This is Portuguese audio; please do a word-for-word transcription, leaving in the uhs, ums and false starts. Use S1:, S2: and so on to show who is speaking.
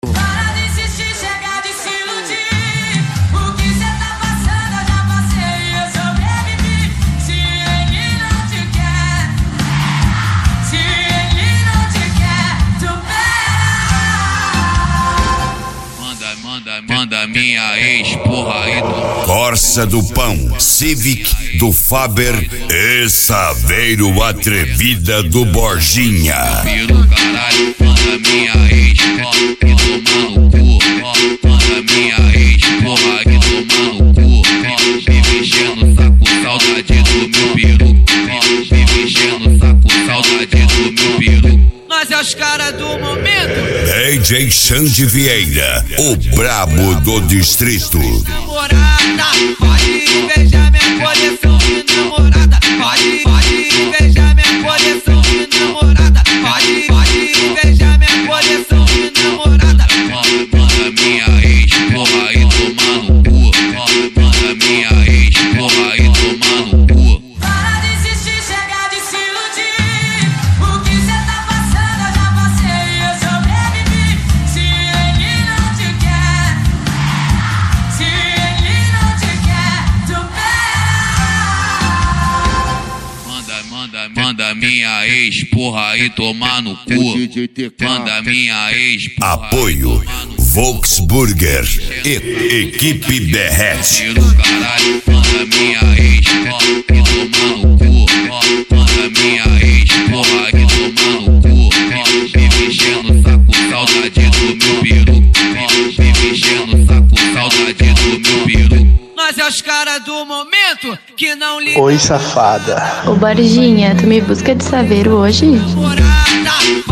S1: Para de insistir, chega de se iludir. O que cê tá passando eu já passei e eu sobrevivi. Se ele não te quer, se ele não te quer, tu pega.
S2: Manda, manda, manda minha ex, porra aí do
S3: Corsa do Pão, Civic do Faber e Saveiro Atrevida do Borginha.
S2: pelo caralho, manda minha ex, ó, e toma no cu, ó, manda minha ex, porra, e toma no cu, ó, vive enchendo o saco, saudade do meu peru, ó, vive enchendo o saco, saudade do meu peru.
S1: Nós é os caras do momento.
S3: D J Xande Vieira, o brabo do distrito.
S1: Namorada, pode invejar minha coleção de namorada. Pode, pode invejar minha coleção de namorada. Pode, pode invejar minha coleção de namorada.
S2: Manda minha ex, porra, e toma no cu, ó, manda minha ex, porra, e toma no cu.
S1: Para de insistir, chega de se iludir. O que cê tá passando eu já passei e eu sobrevivi. Se ele não te quer, se ele não te quer, tu pega.
S2: Manda, manda, manda minha ex, porra, e tomar no cu. Manda minha ex, porra,
S3: Apoio Volksburger e Equipe Berrete.
S2: pelo caralho, manda minha ex, ó, e tomar no cu, ó, manda minha ex, porra, e tomar no cu, ó, vive enchendo o saco, saudade do meu peru, ó, vive enchendo o saco, saudade do meu peru.
S1: Nós é os caras do momento que não ligam.
S4: Oi, safada.
S5: Ô Borginha, tu me busca de Saveiro hoje?
S1: Namorada,